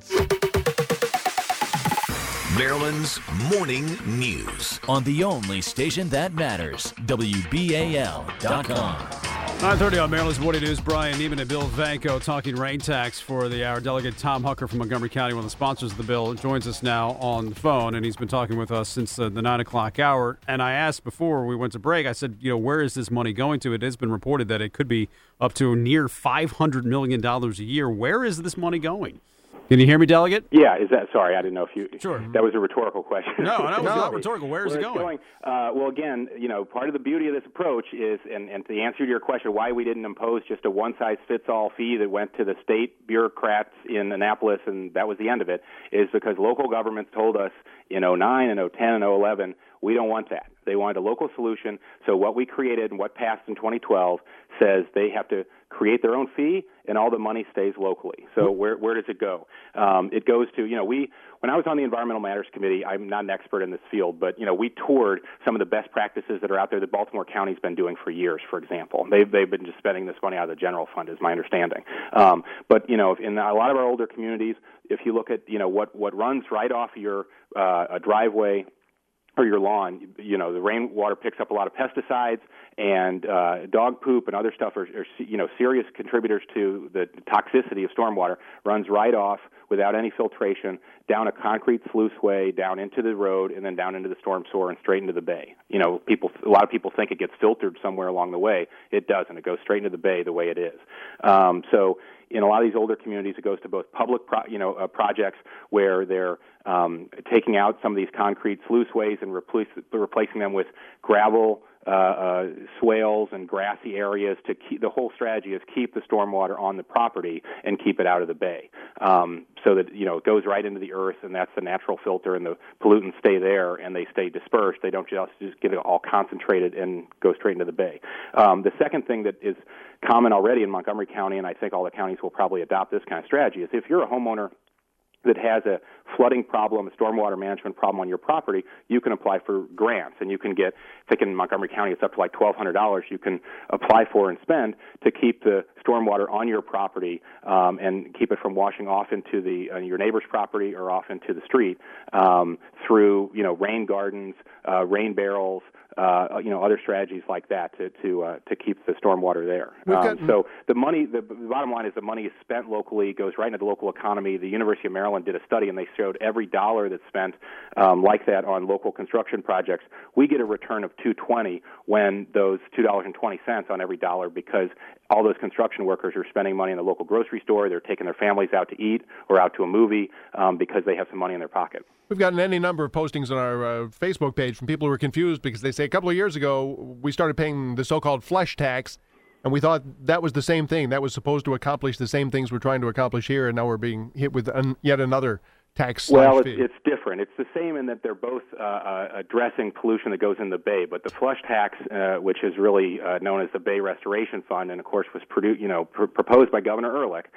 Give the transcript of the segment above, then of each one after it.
Maryland's morning news. On the only station that matters, WBAL.com. 9:30 on Maryland's Morning News. Brian Neiman and Bill Vanko talking rain tax for the hour. Delegate Tom Hucker from Montgomery County, one of the sponsors of the bill, joins us now on the phone, and he's been talking with us since the 9 o'clock hour. And I asked before we went to break, I said, where is this money going to? It has been reported that it could be up to near $500 million a year. Where is this money going? Can you hear me, Delegate? Yeah, sorry, I didn't know if you... Sure. That was a rhetorical question. No, that was not rhetorical. Where is it going? Well, again, part of the beauty of this approach is, and to answer to your question, why we didn't impose just a one-size-fits-all fee that went to the state bureaucrats in Annapolis and that was the end of it, is because local governments told us in 2009 and 2010 and 2011, we don't want that. They wanted a local solution. So what we created and what passed in 2012 says they have to create their own fee, and all the money stays locally. So where does it go? It goes to, when I was on the Environmental Matters Committee, I'm not an expert in this field, but, we toured some of the best practices that are out there that Baltimore County's been doing for years, for example. They've been just spending this money out of the general fund, is my understanding. But, in a lot of our older communities, if you look at, what runs right off your a driveway or your lawn, the rainwater picks up a lot of pesticides, and dog poop and other stuff are serious contributors to the toxicity of stormwater. Runs right off without any filtration down a concrete sluiceway, down into the road, and then down into the storm sewer and straight into the bay. A lot of people think it gets filtered somewhere along the way. It doesn't. It goes straight into the bay the way it is. So in a lot of these older communities, it goes to both public projects where they're taking out some of these concrete sluiceways and replacing them with gravel, swales and grassy areas. To keep, the whole strategy is keep the stormwater on the property and keep it out of the bay, so that it goes right into the earth, and that's the natural filter, and the pollutants stay there and they stay dispersed. They don't just get it all concentrated and go straight into the bay. The second thing that is common already in Montgomery County, and I think all the counties will probably adopt this kind of strategy, is if you're a homeowner that has a flooding problem, a stormwater management problem on your property, you can apply for grants, and you can get, I think in Montgomery County it's up to like $1,200 you can apply for and spend to keep the stormwater on your property and keep it from washing off into your neighbor's property or off into the street through rain gardens, rain barrels, other strategies like that to keep the stormwater there. So the bottom line is the money is spent locally, goes right into the local economy. The University of Maryland did a study, and they showed every dollar that's spent like that on local construction projects, we get a return of $2.20 when those $2.20 on every dollar, because all those construction workers are spending money in the local grocery store. They're taking their families out to eat or out to a movie because they have some money in their pocket. We've gotten any number of postings on our Facebook page from people who are confused because they say a couple of years ago we started paying the so-called flesh tax, and we thought that was the same thing. That was supposed to accomplish the same things we're trying to accomplish here, and now we're being hit with yet another tax. Well, it's different. It's the same in that they're both addressing pollution that goes in the bay, but the flush tax, which is really known as the Bay Restoration Fund, and of course was proposed by Governor Ehrlich,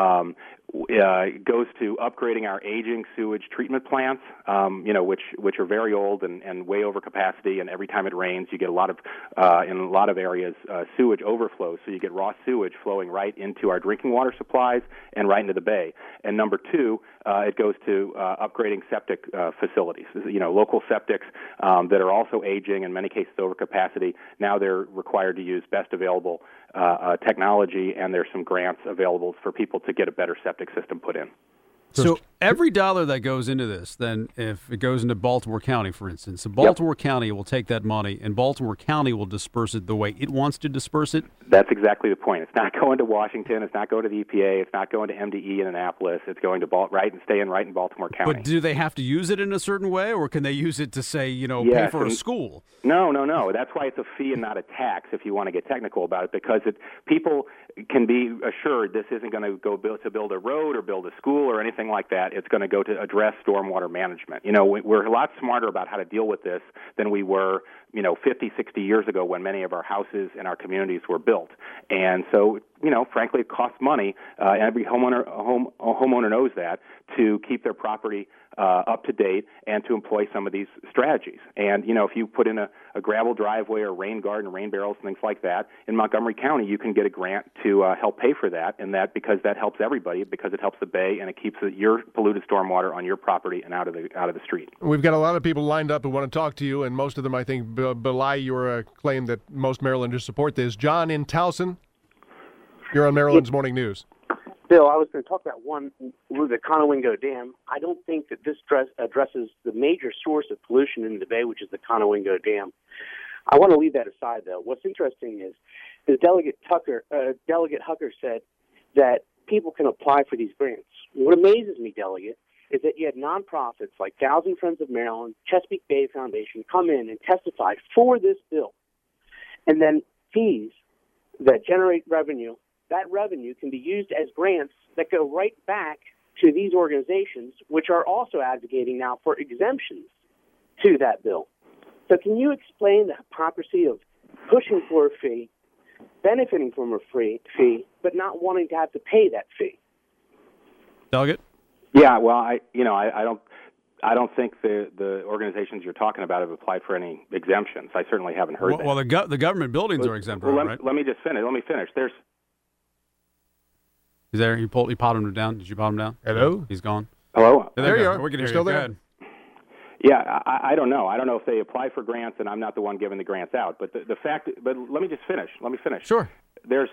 goes to upgrading our aging sewage treatment plants, which are very old and way over capacity. And every time it rains, you get a lot of in a lot of areas sewage overflows. So you get raw sewage flowing right into our drinking water supplies and right into the bay. And number two, it goes to upgrading septic facilities. Local septics that are also aging, in many cases over capacity. Now they're required to use best available technology, and there's some grants available for people to get a better septic system put in. So every dollar that goes into this, then if it goes into Baltimore County, for instance, Baltimore County will take that money and Baltimore County will disperse it the way it wants to disperse it? That's exactly the point. It's not going to Washington. It's not going to the EPA. It's not going to MDE in Annapolis. It's going to staying right in Baltimore County. But do they have to use it in a certain way, or can they use it to say, pay for a school? No. That's why it's a fee and not a tax, if you want to get technical about it, because people can be assured this isn't going to go to build a road or build a school or anything like that. It's going to go to address stormwater management. We're a lot smarter about how to deal with this than we were, 50, 60 years ago when many of our houses and our communities were built. And so frankly, it costs money. Every homeowner knows that, to keep their property up to date and to employ some of these strategies. And, if you put in a gravel driveway or rain garden, rain barrels, things like that, in Montgomery County, you can get a grant to help pay for that, and that because that helps everybody, because it helps the bay and it keeps your polluted stormwater on your property and out of the street. We've got a lot of people lined up who want to talk to you, and most of them, I think, belie your claim that most Marylanders support this. John in Towson, you're on Maryland's Morning News. Bill, I was going to talk about the Conowingo Dam. I don't think that this addresses the major source of pollution in the bay, which is the Conowingo Dam. I want to leave that aside, though. What's interesting is Delegate Hucker said that people can apply for these grants. What amazes me, Delegate, is that you had nonprofits like Thousand Friends of Maryland, Chesapeake Bay Foundation come in and testify for this bill. And then fees that generate revenue, that revenue can be used as grants that go right back to these organizations, which are also advocating now for exemptions to that bill. So can you explain the hypocrisy of pushing for a fee, benefiting from a fee, but not wanting to have to pay that fee? Delegate? Yeah, well, I don't think the organizations you're talking about have applied for any exemptions. I certainly haven't heard that. Well, the government buildings are exempt, right? Let me just finish. Let me finish. He's there. You popped him down. Did you pop him down? Hello? He's gone. Hello? There you are. We can hear You're still you. there? Go ahead. Yeah, I don't know. I don't know if they apply for grants, and I'm not the one giving the grants out. But the fact. But let me just finish. Sure. There's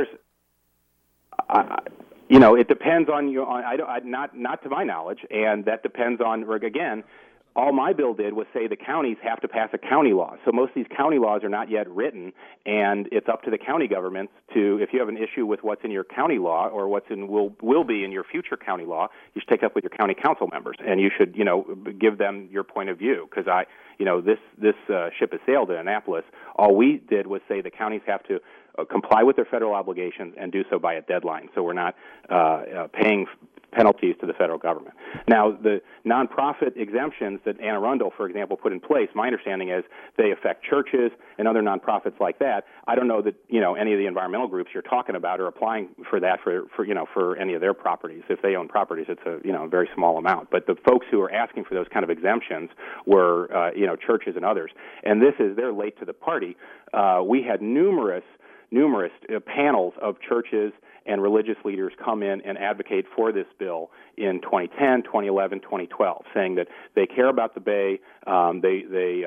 it depends on you. Not to my knowledge, and that depends on, again, all my bill did was say the counties have to pass a county law. So most of these county laws are not yet written, and it's up to the county governments to, if you have an issue with what's in your county law or what's in will be in your future county law, you should take up with your county council members, and you should, give them your point of view. Because this ship has sailed in Annapolis. All we did was say the counties have to comply with their federal obligations and do so by a deadline. So we're not paying penalties to the federal government. Now, the nonprofit exemptions that Anne Arundel, for example, put in place, my understanding is they affect churches and other nonprofits like that. I don't know that, any of the environmental groups you're talking about are applying for that for any of their properties. If they own properties, it's a very small amount. But the folks who are asking for those kind of exemptions were, churches and others. And they're late to the party. We had numerous panels of churches and religious leaders come in and advocate for this bill in 2010, 2011, 2012, saying that they care about the Bay. They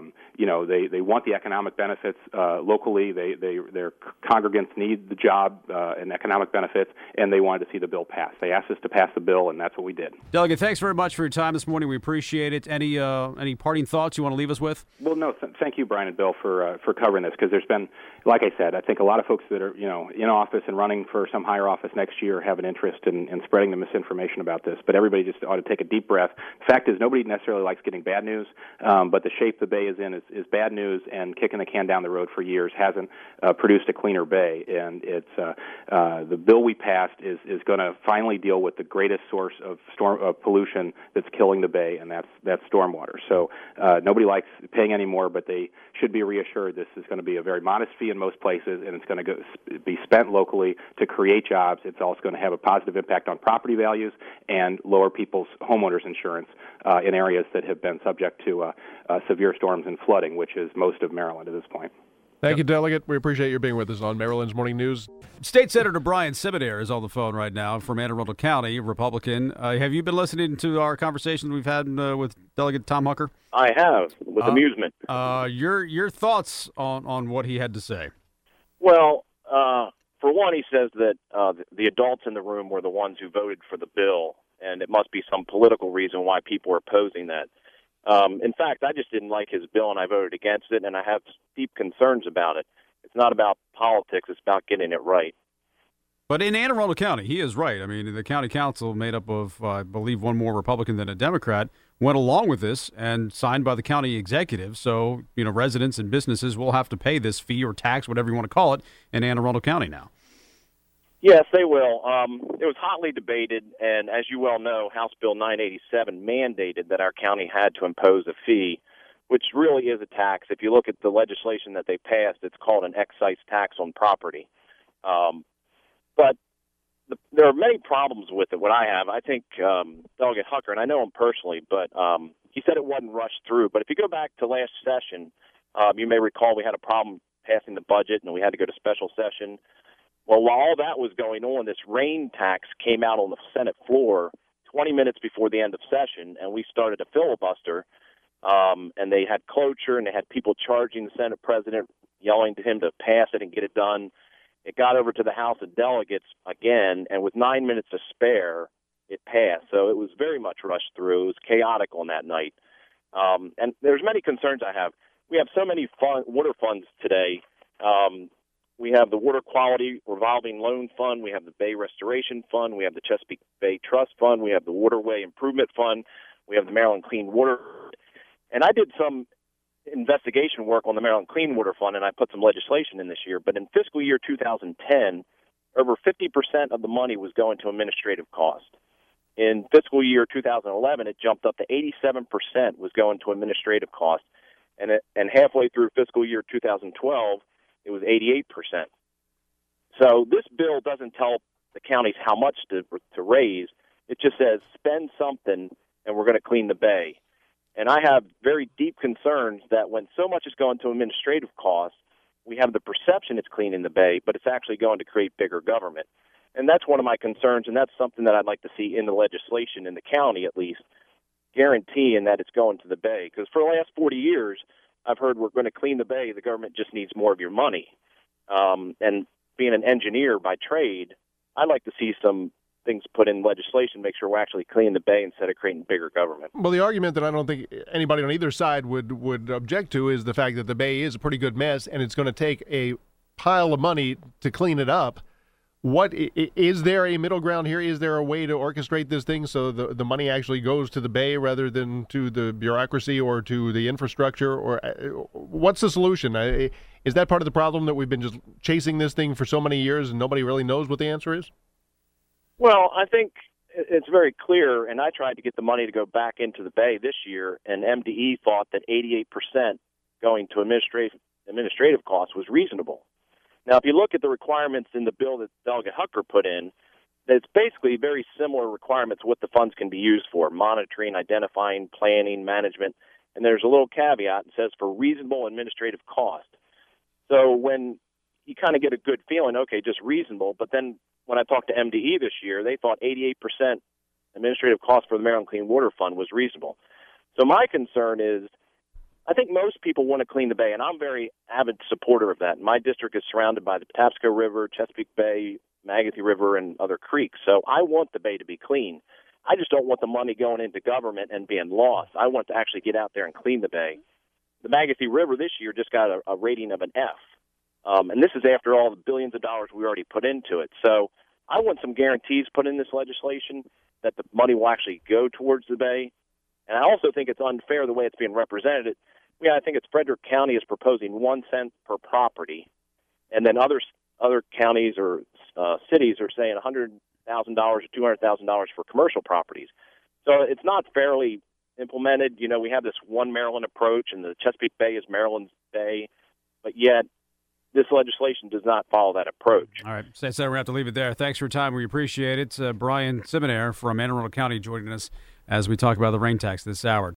want the economic benefits locally. Their congregants need the job and economic benefits, and they wanted to see the bill passed. They asked us to pass the bill, and that's what we did. Delegate, thanks very much for your time this morning. We appreciate it. Any parting thoughts you want to leave us with? Well, no. Thank you, Brian and Bill, for covering this, because there's been, like I said, I think a lot of folks that are in office and running for some higher office next year have an interest in spreading the misinformation about this. But everybody just ought to take a deep breath. The fact is, nobody necessarily likes getting bad news, but the shape the Bay is in is bad news, and kicking the can down the road for years hasn't produced a cleaner Bay. And it's the bill we passed is going to finally deal with the greatest source of pollution that's killing the Bay, and that's stormwater. So nobody likes paying any more, but they should be reassured this is going to be a very modest fee in most places, and it's going to be spent locally to create jobs. It's also going to have a positive impact on property values and lower people's homeowners insurance in areas that have been subject to severe storms and flooding, which is most of Maryland at this point. Thank you, Delegate. We appreciate your being with us on Maryland's Morning News. State Senator Brian Sibinair is on the phone right now from Anne Arundel County, Republican. Have you been listening to our conversations we've had with Delegate Tom Hucker? I have, with amusement. Your thoughts on what he had to say? Well, for one, he says that the adults in the room were the ones who voted for the bill, and it must be some political reason why people are opposing that. In fact, I just didn't like his bill, and I voted against it, and I have deep concerns about it. It's not about politics. It's about getting it right. But in Anne Arundel County, he is right. I mean, the county council, made up of, I believe, one more Republican than a Democrat, went along with this and signed by the county executive. So, residents and businesses will have to pay this fee or tax, whatever you want to call it, in Anne Arundel County now. Yes, they will. It was hotly debated, and as you well know, House Bill 987 mandated that our county had to impose a fee, which really is a tax. If you look at the legislation that they passed, it's called an excise tax on property. But there are many problems with it. What I have, I think Delegate Hucker, and I know him personally, but he said it wasn't rushed through. But if you go back to last session, you may recall we had a problem passing the budget, and we had to go to special session. Well, while all that was going on, this rain tax came out on the Senate floor 20 minutes before the end of session, and we started a filibuster. And they had cloture, and they had people charging the Senate president, yelling to him to pass it and get it done. It got over to the House of Delegates again, and with 9 minutes to spare, it passed. So it was very much rushed through. It was chaotic on that night. And there's many concerns I have. We have so many water funds today. We have the Water Quality Revolving Loan Fund. We have the Bay Restoration Fund. We have the Chesapeake Bay Trust Fund. We have the Waterway Improvement Fund. We have the Maryland Clean Water. And I did some investigation work on the Maryland Clean Water Fund, and I put some legislation in this year. But in fiscal year 2010, over 50% of the money was going to administrative cost. In fiscal year 2011, it jumped up to 87% was going to administrative cost. And halfway through fiscal year 2012, it was 88%. So this bill doesn't tell the counties how much to raise. It just says spend something, and we're going to clean the bay. And I have very deep concerns that when so much is going to administrative costs, we have the perception it's cleaning the bay, but it's actually going to create bigger government. And that's one of my concerns, and that's something that I'd like to see in the legislation in the county at least, guaranteeing that it's going to the bay. Because for the last 40 years, I've heard we're going to clean the bay. The government just needs more of your money. And being an engineer by trade, I'd like to see some things put in legislation, make sure we're actually cleaning the bay instead of creating bigger government. Well, the argument that I don't think anybody on either side would object to is the fact that the bay is a pretty good mess, and it's going to take a pile of money to clean it up. What is there a middle ground here? Is there a way to orchestrate this thing so the money actually goes to the bay rather than to the bureaucracy or to the infrastructure? Or what's the solution? Is that part of the problem, that we've been just chasing this thing for so many years and nobody really knows what the answer is? Well, I think it's very clear, and I tried to get the money to go back into the bay this year, and MDE thought that 88% going to administrative costs was reasonable. Now, if you look at the requirements in the bill that Delegate Hucker put in, it's basically very similar requirements what the funds can be used for: monitoring, identifying, planning, management. And there's a little caveat that says for reasonable administrative cost. So when you kind of get a good feeling, okay, just reasonable, but then when I talked to MDE this year, they thought 88% administrative cost for the Maryland Clean Water Fund was reasonable. So my concern is, I think most people want to clean the bay, and I'm a very avid supporter of that. My district is surrounded by the Patapsco River, Chesapeake Bay, Magothy River, and other creeks. So I want the bay to be clean. I just don't want the money going into government and being lost. I want to actually get out there and clean the bay. The Magothy River this year just got a rating of an F. And this is after all the billions of dollars we already put into it. So I want some guarantees put in this legislation that the money will actually go towards the bay. And I also think it's unfair the way it's being represented. I think it's Frederick County is proposing 1 cent per property, and then other counties or cities are saying $100,000 or $200,000 for commercial properties. So it's not fairly implemented. You know, we have this one Maryland approach, and the Chesapeake Bay is Maryland's bay, but yet this legislation does not follow that approach. All right, so we're going to have to leave it there. Thanks for your time. We appreciate it. Brian Simonaire from Anne Arundel County joining us as we talk about the rain tax this hour.